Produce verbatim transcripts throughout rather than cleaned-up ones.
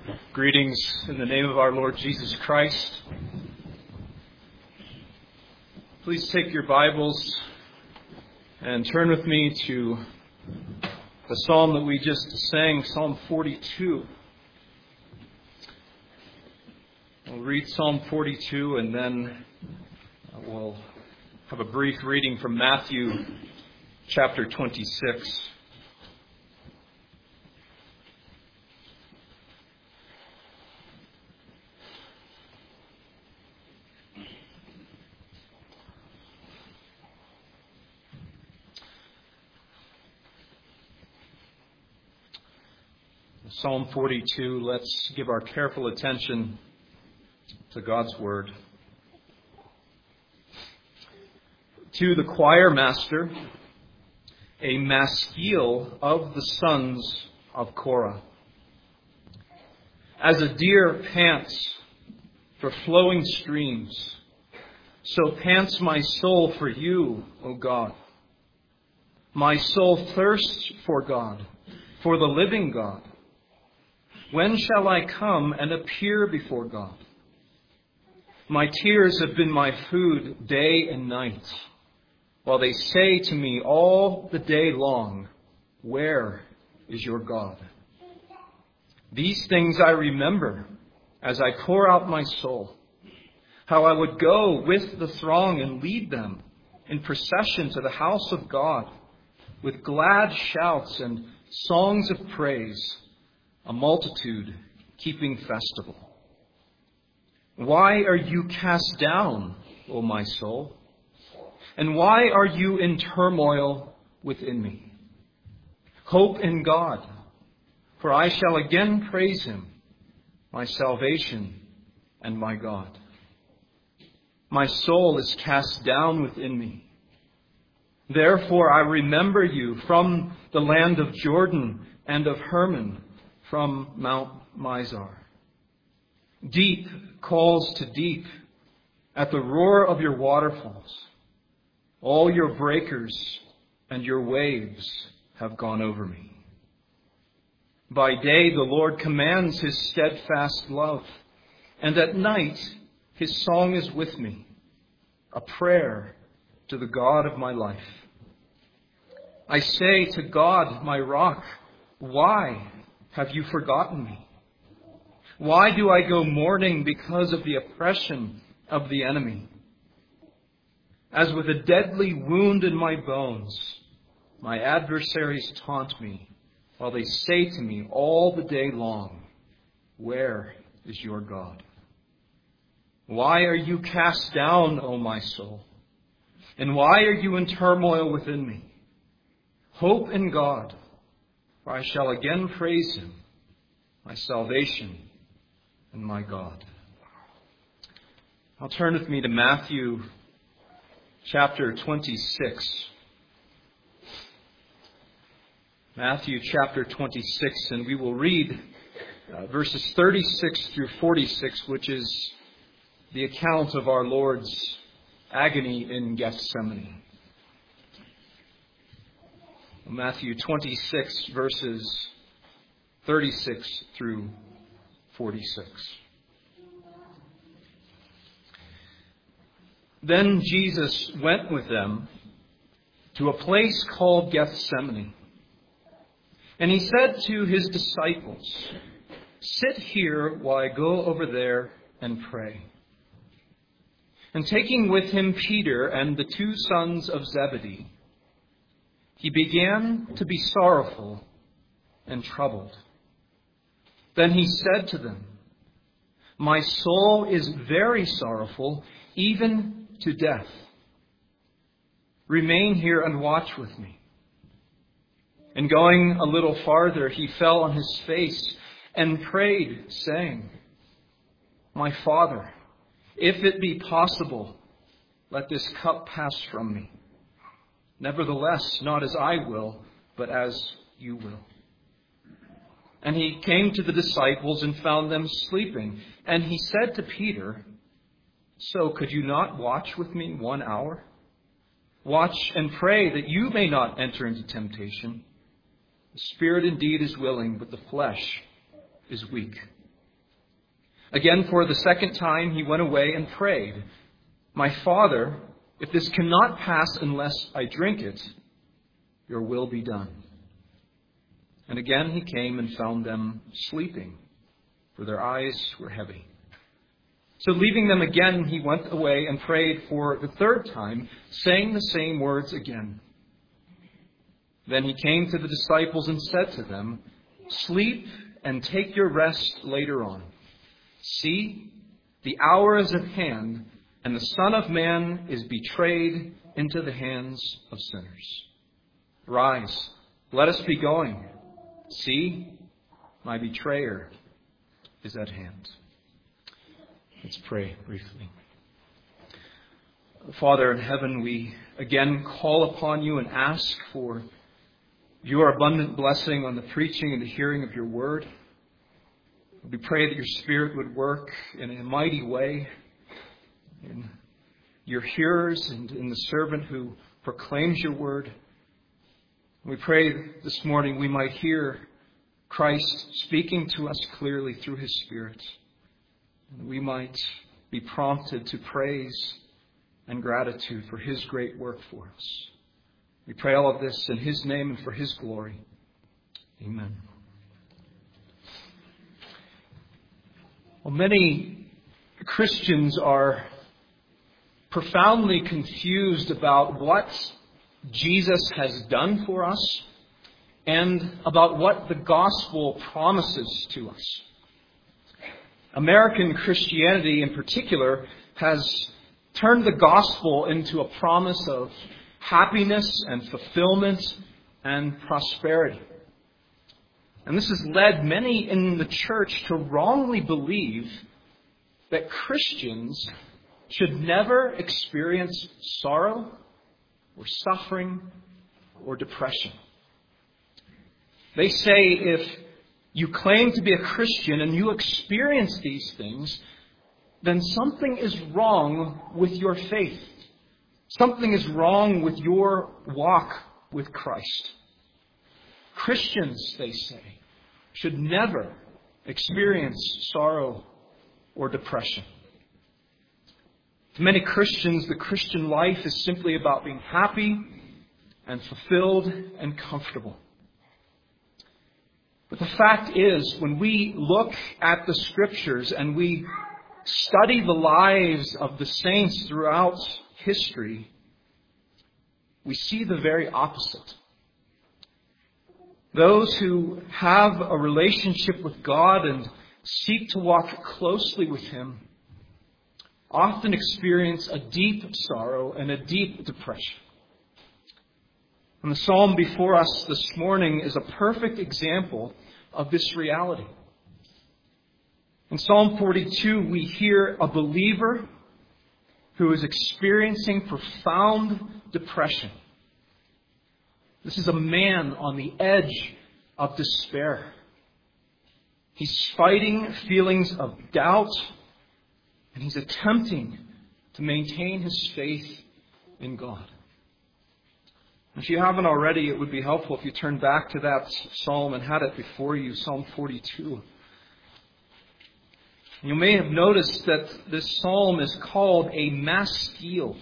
Greetings in the name of our Lord Jesus Christ. Please take your Bibles and turn with me to the psalm that we just sang, Psalm forty-two. We'll read Psalm forty-two and then we'll have a brief reading from Matthew chapter twenty-six. Psalm forty-two, let's give our careful attention to God's Word. To the choir master, a maskil of the sons of Korah. As a deer pants for flowing streams, so pants my soul for you, O God. My soul thirsts for God, for the living God. When shall I come and appear before God? My tears have been my food day and night, while they say to me all the day long, where is your God? These things I remember as I pour out my soul, how I would go with the throng and lead them in procession to the house of God with glad shouts and songs of praise, a multitude keeping festival. Why are you cast down, O my soul? And why are you in turmoil within me? Hope in God, for I shall again praise him, my salvation and my God. My soul is cast down within me. Therefore I remember you from the land of Jordan and of Hermon, from Mount Mizar. Deep calls to deep at the roar of your waterfalls. All your breakers and your waves have gone over me. By day the Lord commands his steadfast love, and at night his song is with me, a prayer to the God of my life. I say to God, my rock, why have you forgotten me? Why do I go mourning because of the oppression of the enemy? As with a deadly wound in my bones, my adversaries taunt me, while they say to me all the day long, where is your God? Why are you cast down, O my soul? And why are you in turmoil within me? Hope in God, for I shall again praise him, my salvation and my God. I'll turn with me to Matthew chapter twenty-six. Matthew chapter twenty-six, and we will read uh, verses thirty-six through forty-six, which is the account of our Lord's agony in Gethsemane. Matthew twenty-six, verses thirty-six through forty-six. Then Jesus went with them to a place called Gethsemane. And he said to his disciples, sit here while I go over there and pray. And taking with him Peter and the two sons of Zebedee, he began to be sorrowful and troubled. Then he said to them, my soul is very sorrowful, even to death. Remain here and watch with me. And going a little farther, he fell on his face and prayed, saying, my Father, if it be possible, let this cup pass from me. Nevertheless, not as I will, but as you will. And he came to the disciples and found them sleeping. And he said to Peter, so could you not watch with me one hour? Watch and pray that you may not enter into temptation. The spirit indeed is willing, but the flesh is weak. Again, for the second time, he went away and prayed, "My Father, if this cannot pass unless I drink it, your will be done." And again he came and found them sleeping, for their eyes were heavy. So leaving them again, he went away and prayed for the third time, saying the same words again. Then he came to the disciples and said to them, "Sleep and take your rest later on. See, the hour is at hand, and the Son of Man is betrayed into the hands of sinners. Rise, let us be going. See, my betrayer is at hand." Let's pray briefly. Father in heaven, we again call upon you and ask for your abundant blessing on the preaching and the hearing of your word. We pray that your Spirit would work in a mighty way in your hearers and in the servant who proclaims your word. We pray this morning we might hear Christ speaking to us clearly through his Spirit. And we might be prompted to praise and gratitude for his great work for us. We pray all of this in his name and for his glory. Amen. Well, many Christians are profoundly confused about what Jesus has done for us and about what the gospel promises to us. American Christianity in particular has turned the gospel into a promise of happiness and fulfillment and prosperity. And this has led many in the church to wrongly believe that Christians should never experience sorrow or suffering or depression. They say if you claim to be a Christian and you experience these things, then something is wrong with your faith. Something is wrong with your walk with Christ. Christians, they say, should never experience sorrow or depression. To many Christians, the Christian life is simply about being happy and fulfilled and comfortable. But the fact is, when we look at the Scriptures and we study the lives of the saints throughout history, we see the very opposite. Those who have a relationship with God and seek to walk closely with him often experience a deep sorrow and a deep depression. And the psalm before us this morning is a perfect example of this reality. In Psalm forty-two, we hear a believer who is experiencing profound depression. This is a man on the edge of despair. He's fighting feelings of doubt, and he's attempting to maintain his faith in God. If you haven't already, it would be helpful if you turn back to that psalm and had it before you, Psalm forty-two. You may have noticed that this psalm is called a maskil.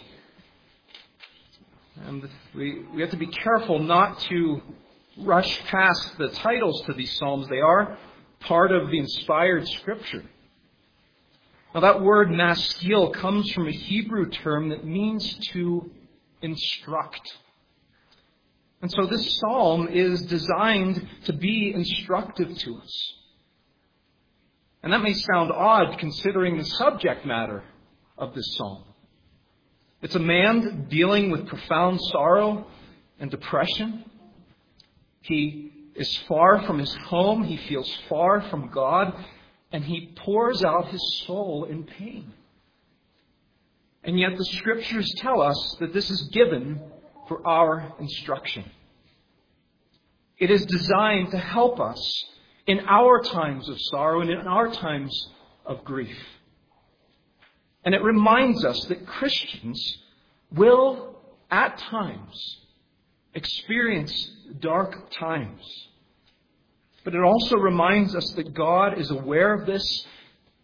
And we, we have to be careful not to rush past the titles to these psalms. They are part of the inspired Scripture. Now that word maskil comes from a Hebrew term that means to instruct. And so this psalm is designed to be instructive to us. And that may sound odd considering the subject matter of this psalm. It's a man dealing with profound sorrow and depression. He is far from his home. He feels far from God. And he pours out his soul in pain. And yet the Scriptures tell us that this is given for our instruction. It is designed to help us in our times of sorrow and in our times of grief. And it reminds us that Christians will, at times, experience dark times. But it also reminds us that God is aware of this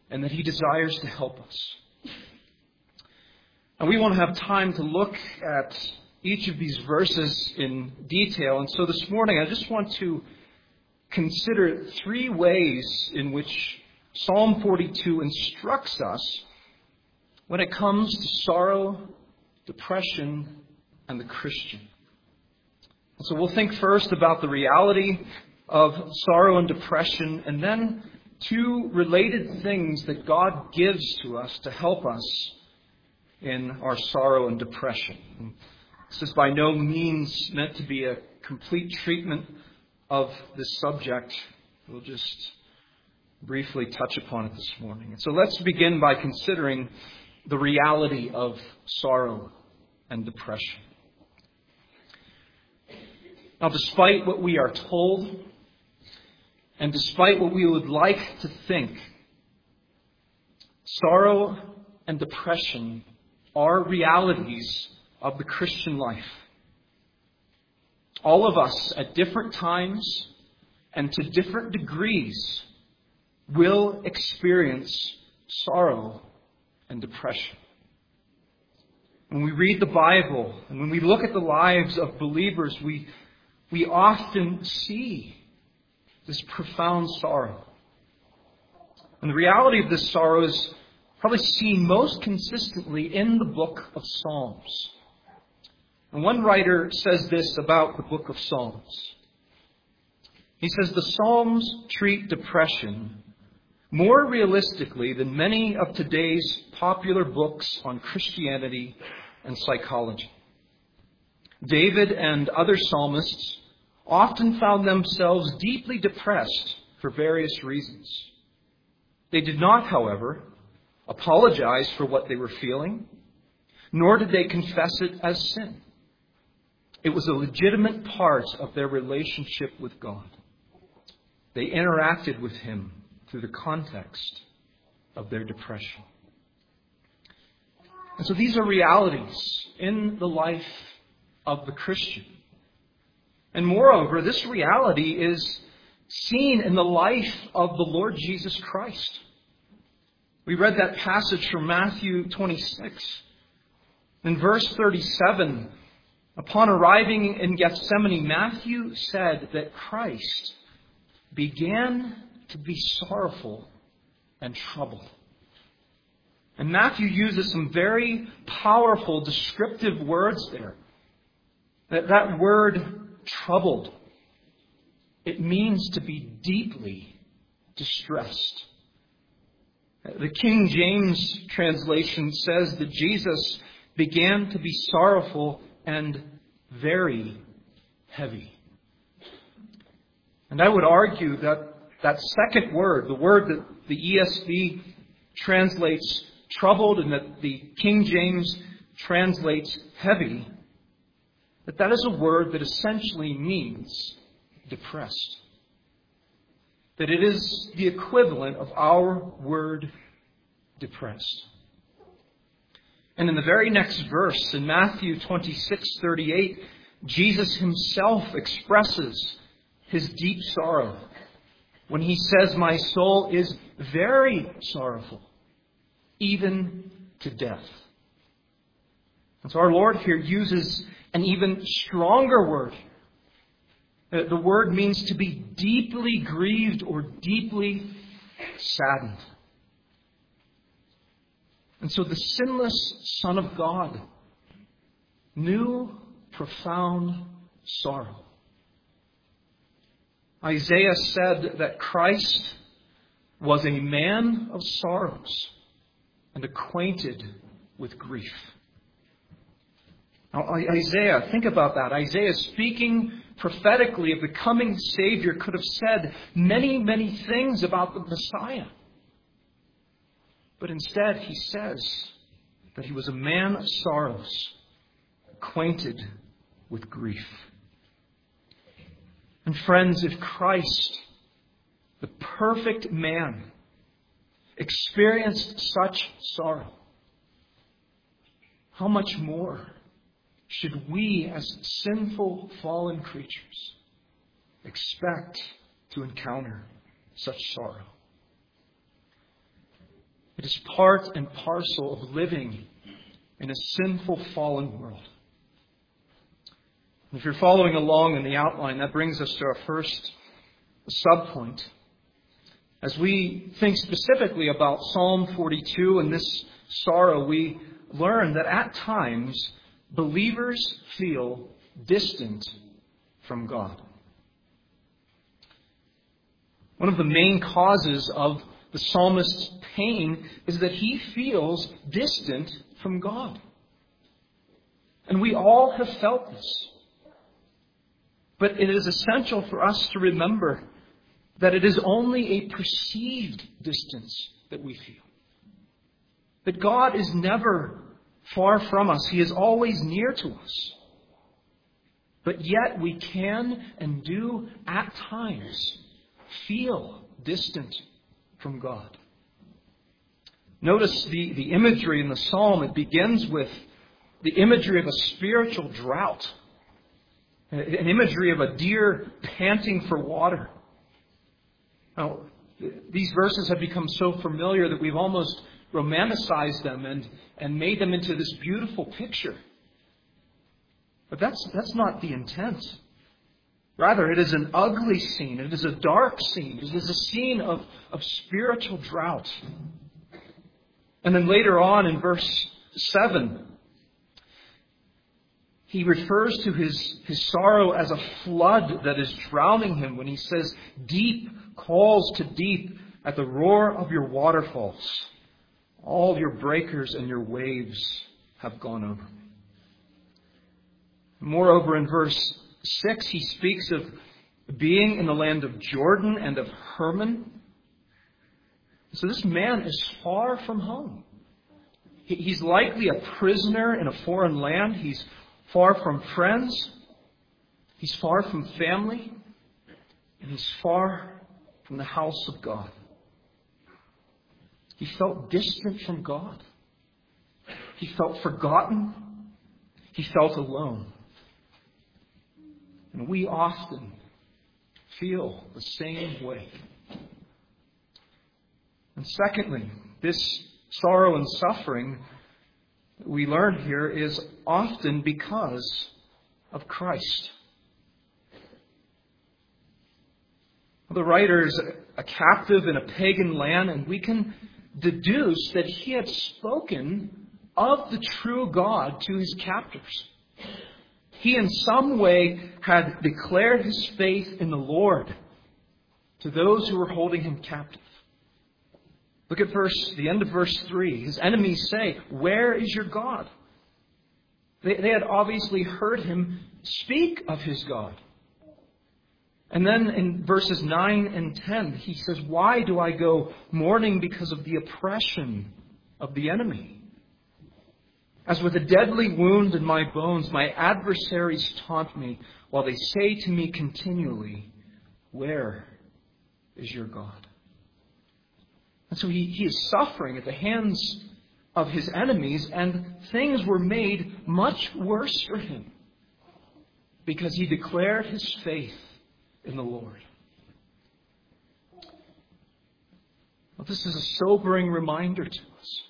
and that He desires to help us. And we won't have time to look at each of these verses in detail, and so this morning I just want to consider three ways in which Psalm forty-two instructs us when it comes to sorrow, depression, and the Christian. And so we'll think first about the reality of sorrow and depression, and then two related things that God gives to us to help us in our sorrow and depression. And this is by no means meant to be a complete treatment of this subject. We'll just briefly touch upon it this morning. And so let's begin by considering the reality of sorrow and depression. Now, despite what we are told, and despite what we would like to think, sorrow and depression are realities of the Christian life. All of us at different times and to different degrees will experience sorrow and depression. When we read the Bible and when we look at the lives of believers, we, we often see this profound sorrow. And the reality of this sorrow is probably seen most consistently in the book of Psalms. And one writer says this about the book of Psalms. He says, the Psalms treat depression more realistically than many of today's popular books on Christianity and psychology. David and other psalmists often found themselves deeply depressed for various reasons. They did not, however, apologize for what they were feeling, nor did they confess it as sin. It was a legitimate part of their relationship with God. They interacted with Him through the context of their depression. And so these are realities in the life of the Christian. And moreover, this reality is seen in the life of the Lord Jesus Christ. We read that passage from Matthew twenty-six. In verse thirty-seven, upon arriving in Gethsemane, Matthew said that Christ began to be sorrowful and troubled. And Matthew uses some very powerful descriptive words there. That, that word, troubled, it means to be deeply distressed. The King James translation says that Jesus began to be sorrowful and very heavy. And I would argue that that second word, the word that the E S V translates troubled and that the King James translates heavy, that that is a word that essentially means depressed. That it is the equivalent of our word depressed. And in the very next verse, in Matthew twenty-six thirty-eight, Jesus Himself expresses His deep sorrow when He says, "My soul is very sorrowful, even to death." And so our Lord here uses an even stronger word. The word means to be deeply grieved or deeply saddened. And so the sinless Son of God knew profound sorrow. Isaiah said that Christ was a man of sorrows and acquainted with grief. Now, Isaiah, think about that. Isaiah, speaking prophetically of the coming Savior, could have said many, many things about the Messiah. But instead, he says that he was a man of sorrows, acquainted with grief. And friends, if Christ, the perfect man, experienced such sorrow, how much more should we, as sinful, fallen creatures, expect to encounter such sorrow? is part and parcel of living in a sinful, fallen world. If you're following along in the outline, that brings us to our first subpoint. As we think specifically about Psalm forty-two and this sorrow, we learn that at times believers feel distant from God. One of the main causes of the psalmist's pain is that he feels distant from God. And we all have felt this. But it is essential for us to remember that it is only a perceived distance that we feel. That God is never far from us. He is always near to us. But yet we can and do at times feel distant from God. Notice the, the imagery in the psalm. It begins with the imagery of a spiritual drought. An imagery of a deer panting for water. Now, these verses have become so familiar that we've almost romanticized them and, and made them into this beautiful picture. But that's, that's not the intent. Rather, it is an ugly scene. It is a dark scene. It is a scene of, of spiritual drought. And then later on in verse seven, he refers to his, his sorrow as a flood that is drowning him when he says, "Deep calls to deep at the roar of your waterfalls. All your breakers and your waves have gone over me." Moreover, in verse six, he speaks of being in the land of Jordan and of Hermon. So this man is far from home. He, he's likely a prisoner in a foreign land. He's far from friends. He's far from family. And he's far from the house of God. He felt distant from God. He felt forgotten. He felt alone. And we often feel the same way. And secondly, this sorrow and suffering we learn here is often because of Christ. The writer is a captive in a pagan land, and we can deduce that he had spoken of the true God to his captors. He in some way had declared his faith in the Lord to those who were holding him captive. Look at verse, the end of verse three. His enemies say, "Where is your God?" They, they had obviously heard him speak of his God. And then in verses nine and ten, he says, "Why do I go mourning because of the oppression of the enemy? As with a deadly wound in my bones, my adversaries taunt me, while they say to me continually, 'Where is your God?'" And so he, he is suffering at the hands of his enemies, and things were made much worse for him because he declared his faith in the Lord. Well, this is a sobering reminder to us.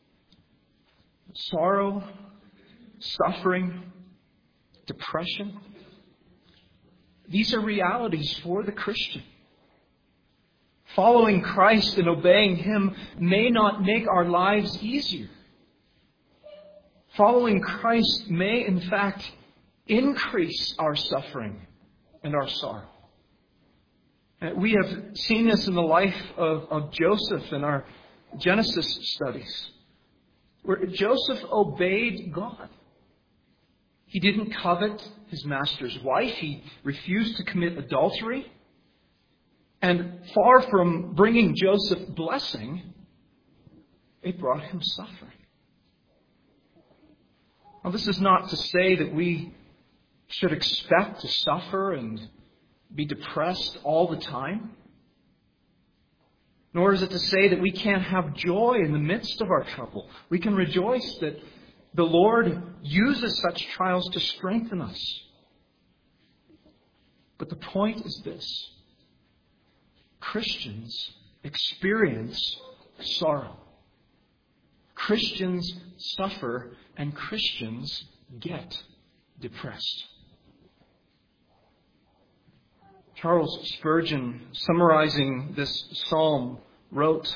Sorrow, suffering, depression, these are realities for the Christian. Following Christ and obeying Him may not make our lives easier. Following Christ may, in fact, increase our suffering and our sorrow. We have seen this in the life of, of Joseph in our Genesis studies, where Joseph obeyed God. He didn't covet his master's wife. He refused to commit adultery. And far from bringing Joseph blessing, it brought him suffering. Now, this is not to say that we should expect to suffer and be depressed all the time. Nor is it to say that we can't have joy in the midst of our trouble. We can rejoice that the Lord uses such trials to strengthen us. But the point is this: Christians experience sorrow. Christians suffer and Christians get depressed. Charles Spurgeon, summarizing this psalm, wrote,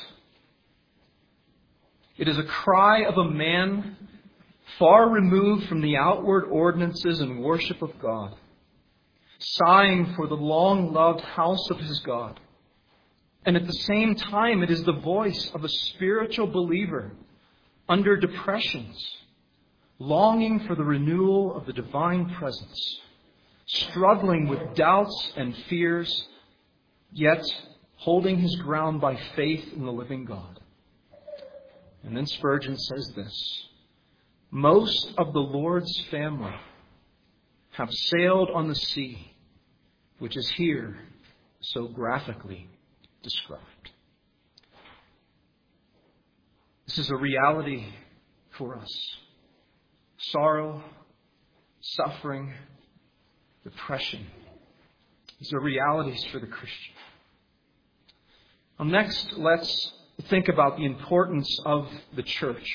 "It is a cry of a man far removed from the outward ordinances and worship of God, sighing for the long-loved house of his God. And at the same time, it is the voice of a spiritual believer under depressions, longing for the renewal of the divine presence, struggling with doubts and fears, yet holding his ground by faith in the living God." And then Spurgeon says this, "Most of the Lord's family have sailed on the sea, which is here so graphically described." This is a reality for us. Sorrow, suffering, depression. These are realities for the Christian. Well, next, let's think about the importance of the church.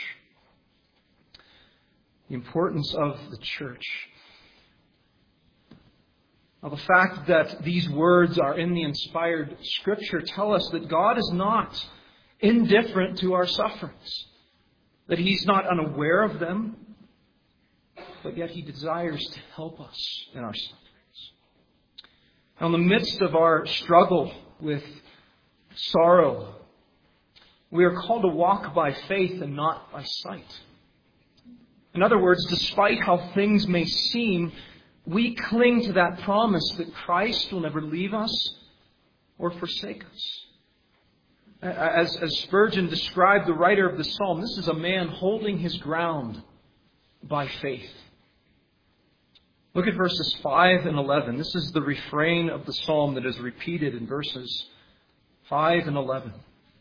The importance of the church. Now, the fact that these words are in the inspired Scripture tell us that God is not indifferent to our sufferings, that He's not unaware of them, but yet He desires to help us in our sufferings. Now, in the midst of our struggle with sorrow, we are called to walk by faith and not by sight. In other words, despite how things may seem, we cling to that promise that Christ will never leave us or forsake us. As, as Spurgeon described the writer of the psalm, this is a man holding his ground by faith. Look at verses five and eleven. This is the refrain of the psalm that is repeated in verses five and eleven.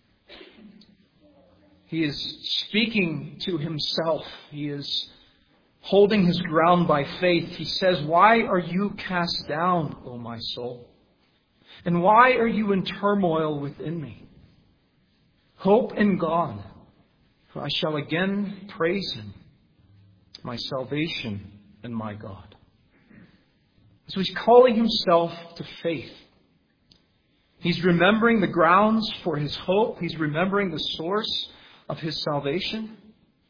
He is speaking to himself. He is holding his ground by faith. He says, "Why are you cast down, O my soul? And why are you in turmoil within me? Hope in God, for I shall again praise Him, my salvation and my God." So he's calling himself to faith. He's remembering the grounds for his hope. He's remembering the source of his salvation.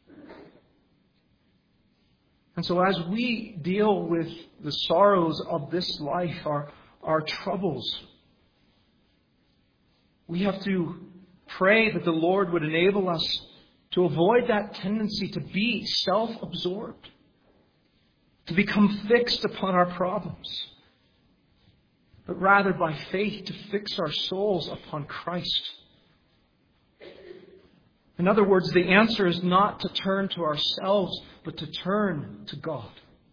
And so as we deal with the sorrows of this life, our, our troubles, we have to pray that the Lord would enable us to avoid that tendency to be self-absorbed, to become fixed upon our problems, but rather by faith to fix our souls upon Christ. In other words, the answer is not to turn to ourselves, but to turn to God.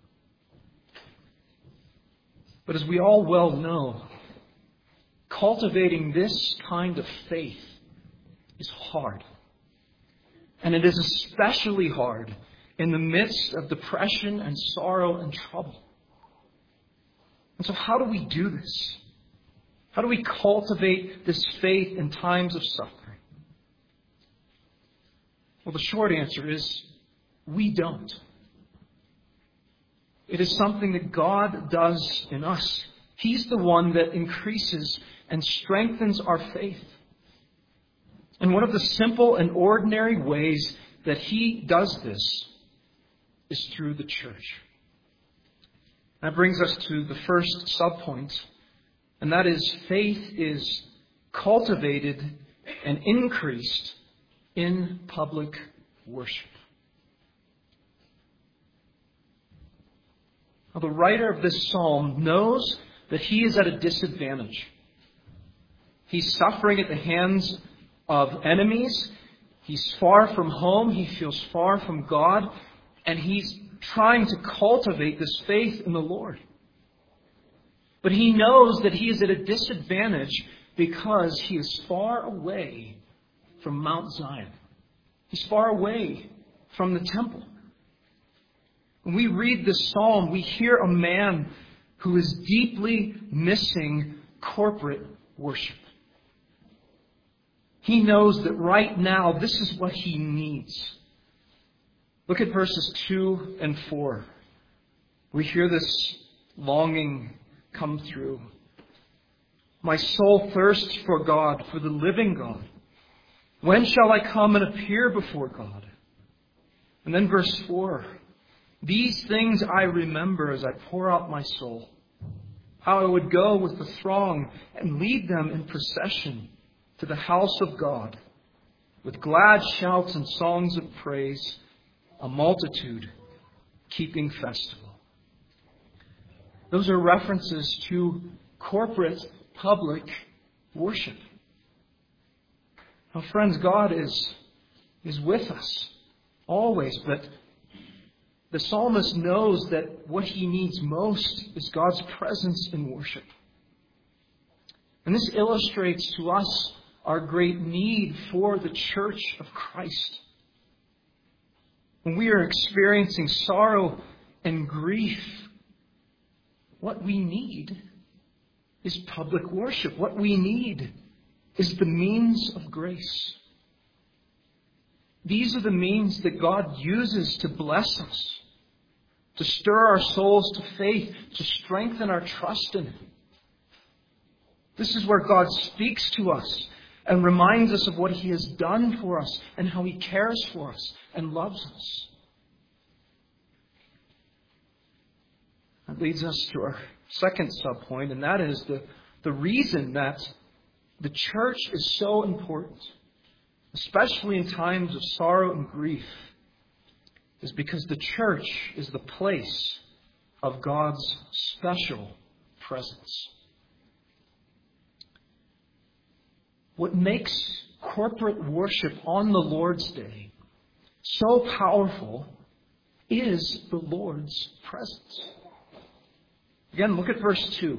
But as we all well know, cultivating this kind of faith is hard. And it is especially hard in the midst of depression and sorrow and trouble. And so how do we do this? How do we cultivate this faith in times of suffering? Well, the short answer is we don't. It is something that God does in us. He's the one that increases and strengthens our faith. And one of the simple and ordinary ways that He does this is through the church. That brings us to the first subpoint, and that is faith is cultivated and increased in public worship. Now, the writer of this psalm knows that he is at a disadvantage. He's suffering at the hands of enemies. He's far from home. He feels far from God. And he's trying to cultivate this faith in the Lord. But he knows that he is at a disadvantage because he is far away from Mount Zion. He's far away from the temple. When we read this psalm, we hear a man who is deeply missing corporate worship. He knows that right now this is what he needs. Look at verses two and four. We hear this longing come through. My soul thirsts for God, for the living God. When shall I come and appear before God? And then verse four. These things I remember as I pour out my soul. How I would go with the throng and lead them in procession to the house of God, with glad shouts and songs of praise, a multitude keeping festival. Those are references to corporate public worship. Now, friends, God is, is with us always, but the psalmist knows that what he needs most is God's presence in worship. And this illustrates to us our great need for the church of Christ. When we are experiencing sorrow and grief, what we need is public worship. What we need is the means of grace. These are the means that God uses to bless us, to stir our souls to faith, to strengthen our trust in Him. This is where God speaks to us and reminds us of what He has done for us and how He cares for us and loves us. That leads us to our second subpoint, and that is the, the reason that the church is so important, especially in times of sorrow and grief, is because the church is the place of God's special presence. What makes corporate worship on the Lord's Day so powerful is the Lord's presence. Again, look at verse two.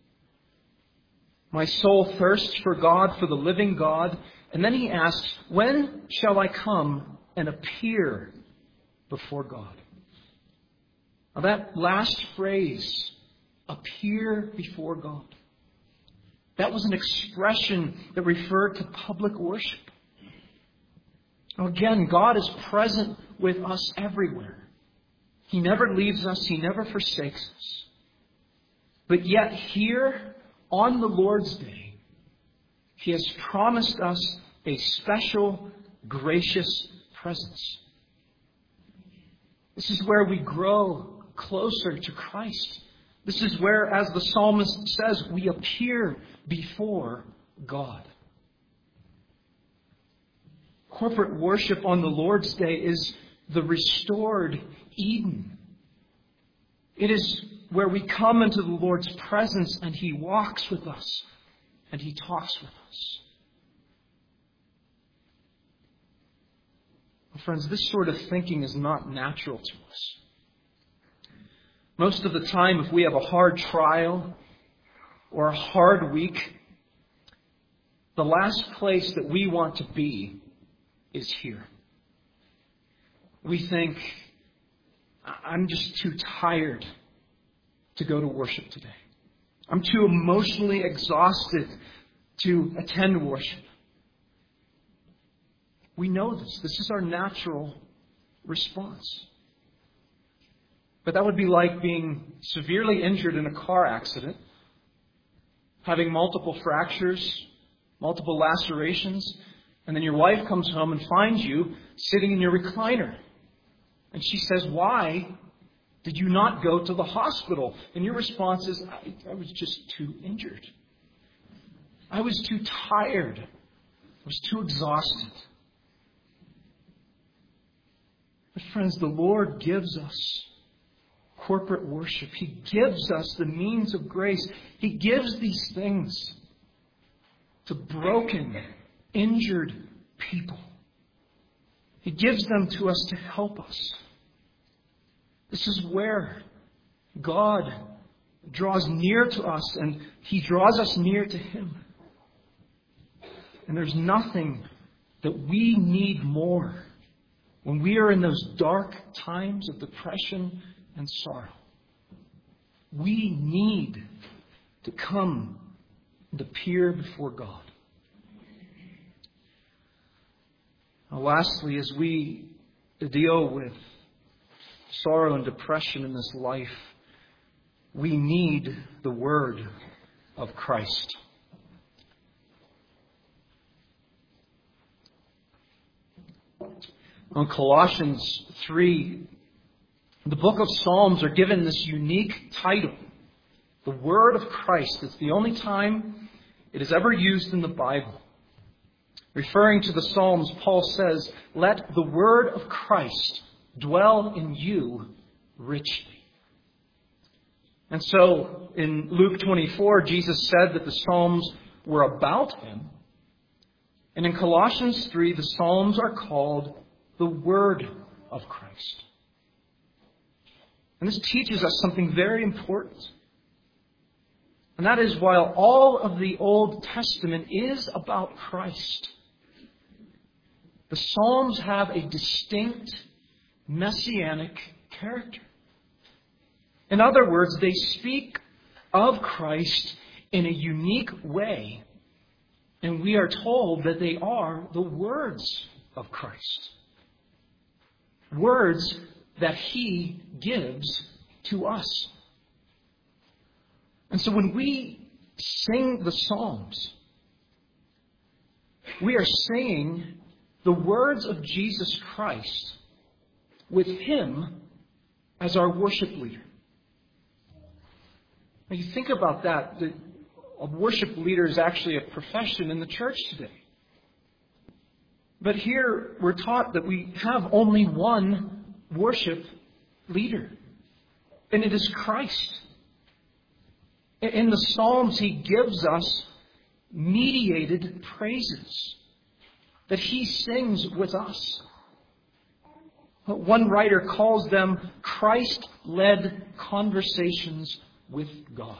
My soul thirsts for God, for the living God. And then he asks, when shall I come and appear before God? Now that last phrase, appear before God, that was an expression that referred to public worship. Now again, God is present with us everywhere. He never leaves us. He never forsakes us. But yet here, on the Lord's Day, He has promised us a special, gracious presence. This is where we grow closer to Christ. This is where, as the psalmist says, we appear before God. Corporate worship on the Lord's Day is the restored Eden. It is where we come into the Lord's presence and He walks with us and He talks with us. Well, friends, this sort of thinking is not natural to us. Most of the time, if we have a hard trial or a hard week, the last place that we want to be is here. We think, I'm just too tired to go to worship today. I'm too emotionally exhausted to attend worship. We know this. This is our natural response. But that would be like being severely injured in a car accident, having multiple fractures, multiple lacerations, and then your wife comes home and finds you sitting in your recliner. And she says, why did you not go to the hospital? And your response is, I, I was just too injured. I was too tired. I was too exhausted. But friends, the Lord gives us corporate worship. He gives us the means of grace. He gives these things to broken, injured people. He gives them to us to help us. This is where God draws near to us and He draws us near to Him. And there's nothing that we need more when we are in those dark times of depression and sorrow. We need to come and appear before God. Now, lastly, as we deal with sorrow and depression in this life, we need the Word of Christ. In Colossians three, the book of Psalms are given this unique title, the Word of Christ. It's the only time it is ever used in the Bible. Referring to the Psalms, Paul says, "Let the Word of Christ dwell in you richly." And so, in Luke twenty-four, Jesus said that the Psalms were about Him. And in Colossians three, the Psalms are called the Word of Christ. And this teaches us something very important. And that is, while all of the Old Testament is about Christ, the Psalms have a distinct messianic character. In other words, they speak of Christ in a unique way, and we are told that they are the words of Christ. Words that He gives to us. And so when we sing the Psalms, we are singing the words of Jesus Christ with Him as our worship leader. Now you think about that, that a worship leader is actually a profession in the church today. But here we're taught that we have only one worship leader, and it is Christ. In the Psalms, He gives us mediated praises that He sings with us. One writer calls them Christ-led conversations with God.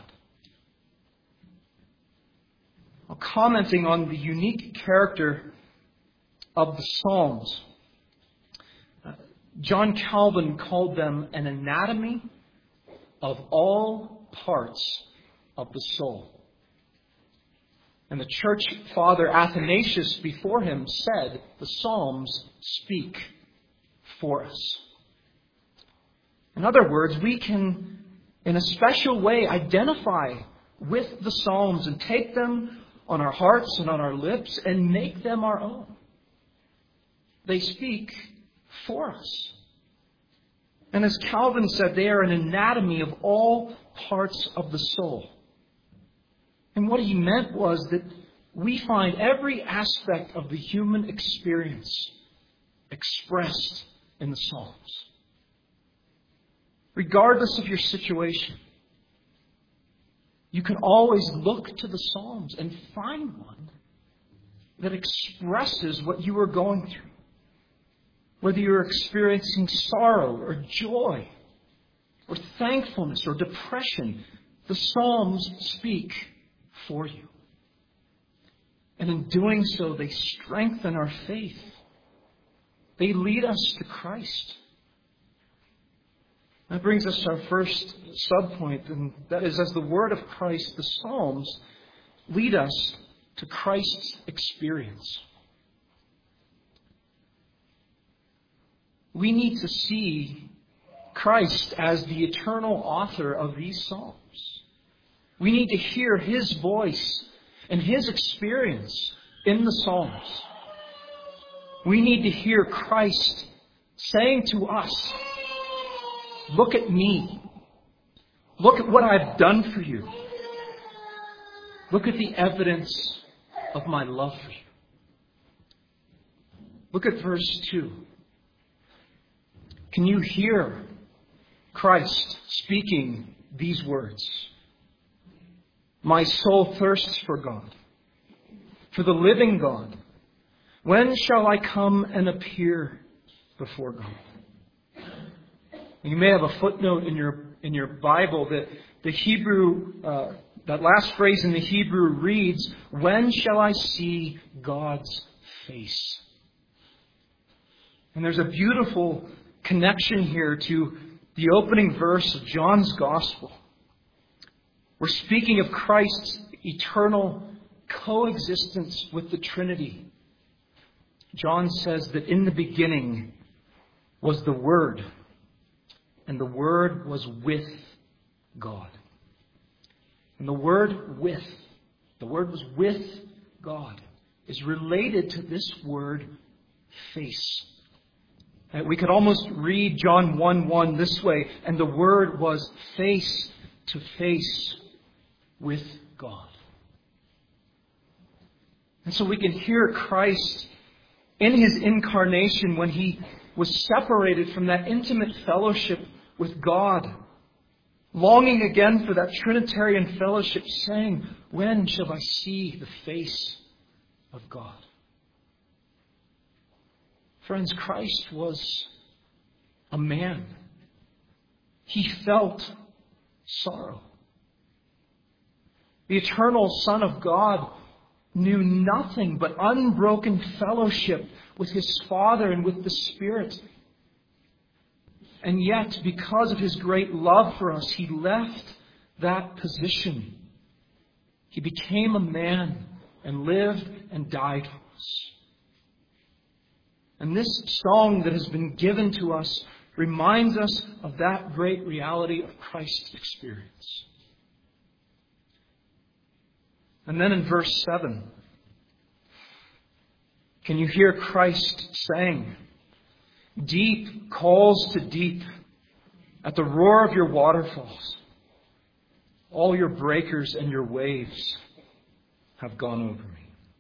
Well, commenting on the unique character of the Psalms, John Calvin called them an anatomy of all parts of the soul. And the church father Athanasius before him said, the Psalms speak for us. In other words, we can, in a special way, identify with the Psalms and take them on our hearts and on our lips and make them our own. They speak for us. And as Calvin said, they are an anatomy of all parts of the soul. And what he meant was that we find every aspect of the human experience expressed in the Psalms. Regardless of your situation, you can always look to the Psalms and find one that expresses what you are going through. Whether you're experiencing sorrow or joy or thankfulness or depression, the Psalms speak for you. And in doing so, they strengthen our faith. They lead us to Christ. That brings us to our first subpoint, and that is, as the Word of Christ, the Psalms lead us to Christ's experience. We need to see Christ as the eternal author of these Psalms. We need to hear His voice and His experience in the Psalms. We need to hear Christ saying to us, "Look at me. Look at what I've done for you. Look at the evidence of my love for you." Look at verse two. Can you hear Christ speaking these words? "My soul thirsts for God, for the living God. When shall I come and appear before God?" You may have a footnote in your in your Bible that the Hebrew, uh, that last phrase in the Hebrew reads, "When shall I see God's face?" And there's a beautiful connection here to the opening verse of John's Gospel. We're speaking of Christ's eternal coexistence with the Trinity. John says that in the beginning was the Word, and the Word was with God. And the word with, the word was with God, is related to this word face. And we could almost read John one one this way, and the Word was face to face with God. And so we can hear Christ in His incarnation when He was separated from that intimate fellowship with God, longing again for that Trinitarian fellowship, saying, "When shall I see the face of God?" Friends, Christ was a man. He felt sorrow. The eternal Son of God knew nothing but unbroken fellowship with His Father and with the Spirit. And yet, because of His great love for us, He left that position. He became a man and lived and died for us. And this song that has been given to us reminds us of that great reality of Christ's experience. And then in verse seven, can you hear Christ saying, "Deep calls to deep at the roar of your waterfalls. All your breakers and your waves have gone over me."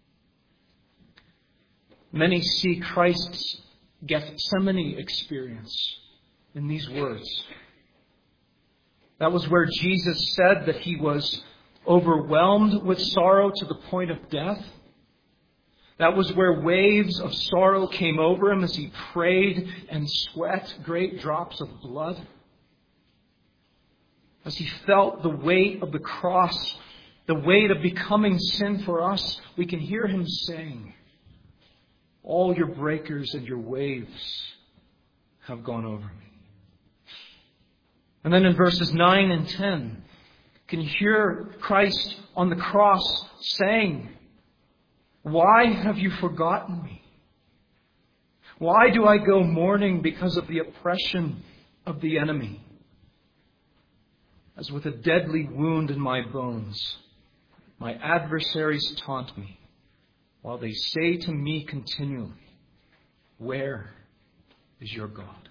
Many see Christ's Gethsemane experience in these words. That was where Jesus said that He was overwhelmed with sorrow to the point of death. That was where waves of sorrow came over Him as He prayed and sweat great drops of blood. As He felt the weight of the cross, the weight of becoming sin for us, we can hear Him saying, "All your breakers and your waves have gone over me." And then in verses nine and ten, can you hear Christ on the cross saying, "Why have you forgotten me? Why do I go mourning because of the oppression of the enemy? As with a deadly wound in my bones, my adversaries taunt me, while they say to me continually, 'Where is your God?'"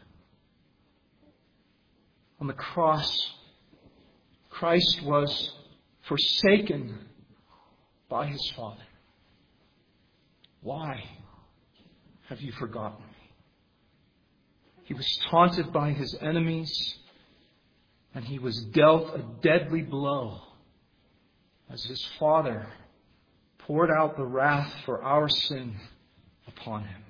On the cross, Christ was forsaken by His Father. "Why have you forgotten me?" He was taunted by His enemies, and He was dealt a deadly blow as His Father poured out the wrath for our sin upon Him.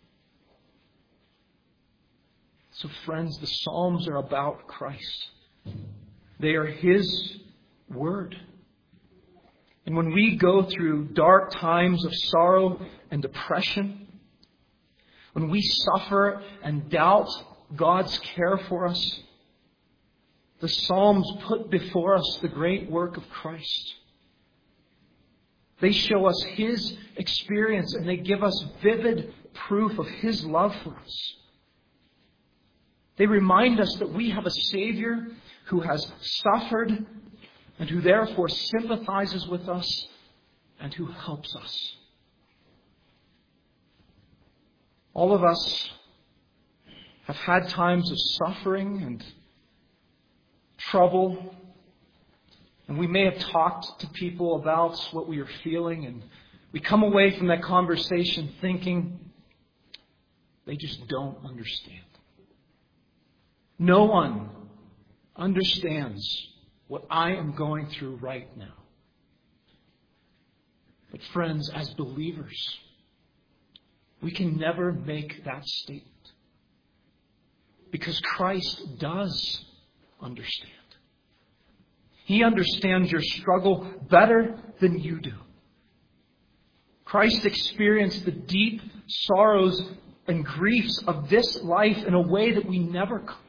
So friends, the Psalms are about Christ. They are His Word. And when we go through dark times of sorrow and depression, when we suffer and doubt God's care for us, the Psalms put before us the great work of Christ. They show us His experience, and they give us vivid proof of His love for us. They remind us that we have a Savior who has suffered and who therefore sympathizes with us and who helps us. All of us have had times of suffering and trouble, and we may have talked to people about what we are feeling, and we come away from that conversation thinking, they just don't understand. No one understands what I am going through right now. But friends, as believers, we can never make that statement, because Christ does understand. He understands your struggle better than you do. Christ experienced the deep sorrows and griefs of this life in a way that we never could.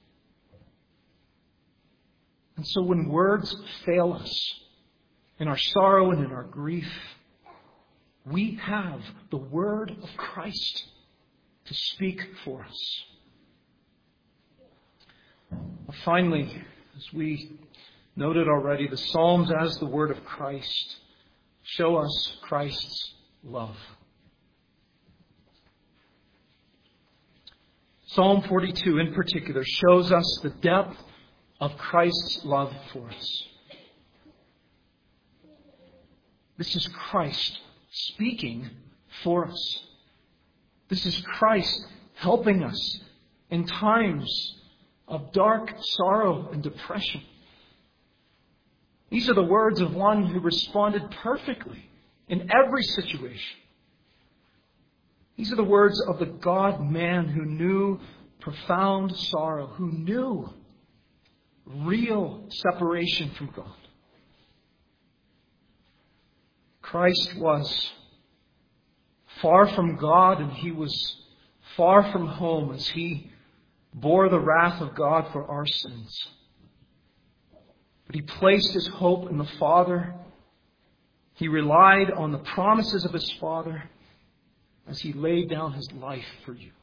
And so when words fail us in our sorrow and in our grief, we have the Word of Christ to speak for us. Finally, as we noted already, the Psalms as the word of Christ show us Christ's love. Psalm forty-two in particular shows us the depth of Christ's love for us. This is Christ speaking for us. This is Christ helping us in times of dark sorrow and depression. These are the words of one who responded perfectly in every situation. These are the words of the God-man who knew profound sorrow, who knew real separation from God. Christ was far from God, and he was far from home as he bore the wrath of God for our sins. But he placed his hope in the Father. He relied on the promises of his Father as he laid down his life for you.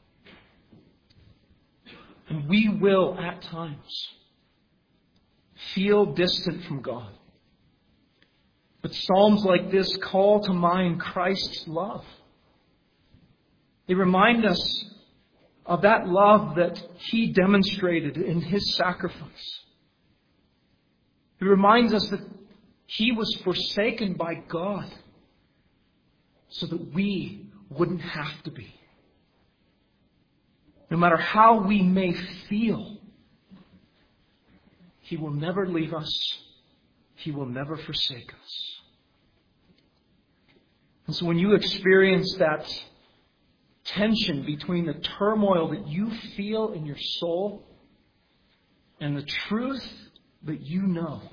And we will, at times, feel distant from God. But Psalms like this call to mind Christ's love. They remind us of that love that he demonstrated in his sacrifice. It reminds us that he was forsaken by God so that we wouldn't have to be. No matter how we may feel, he will never leave us. He will never forsake us. And so when you experience that tension between the turmoil that you feel in your soul and the truth that you know,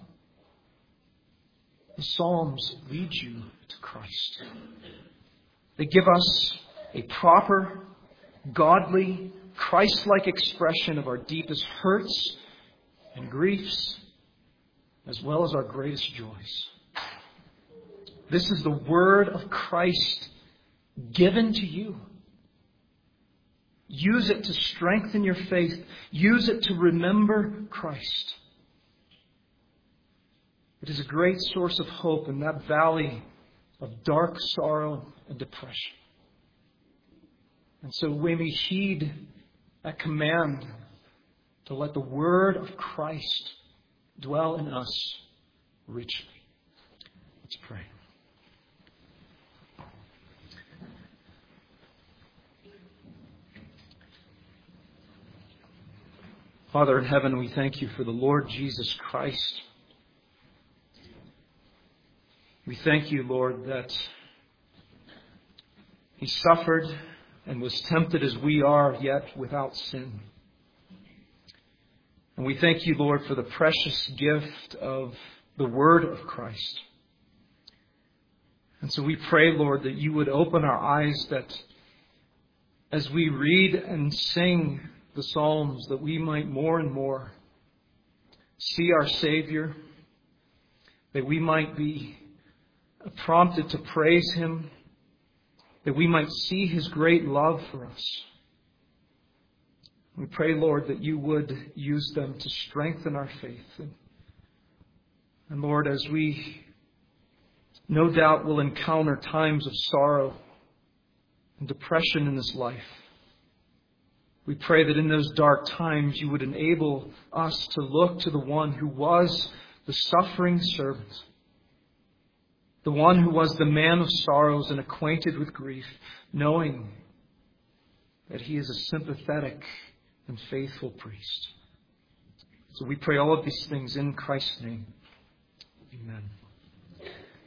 the Psalms lead you to Christ. They give us a proper, godly, Christ-like expression of our deepest hurts and griefs, as well as our greatest joys. This is the word of Christ given to you. Use it to strengthen your faith. Use it to remember Christ. It is a great source of hope in that valley of dark sorrow and depression. And so we may heed that command to let the word of Christ dwell in us richly. Let's pray. Father in heaven, we thank you for the Lord Jesus Christ. We thank you, Lord, that he suffered and was tempted as we are, yet without sin. And we thank you, Lord, for the precious gift of the word of Christ. And so we pray, Lord, that you would open our eyes, that as we read and sing the Psalms, that we might more and more see our Savior, that we might be prompted to praise him, that we might see his great love for us. We pray, Lord, that you would use them to strengthen our faith. And, and Lord, as we no doubt will encounter times of sorrow and depression in this life, we pray that in those dark times you would enable us to look to the one who was the suffering servant, the one who was the man of sorrows and acquainted with grief, knowing that he is a sympathetic and faithful priest. So we pray all of these things in Christ's name. Amen.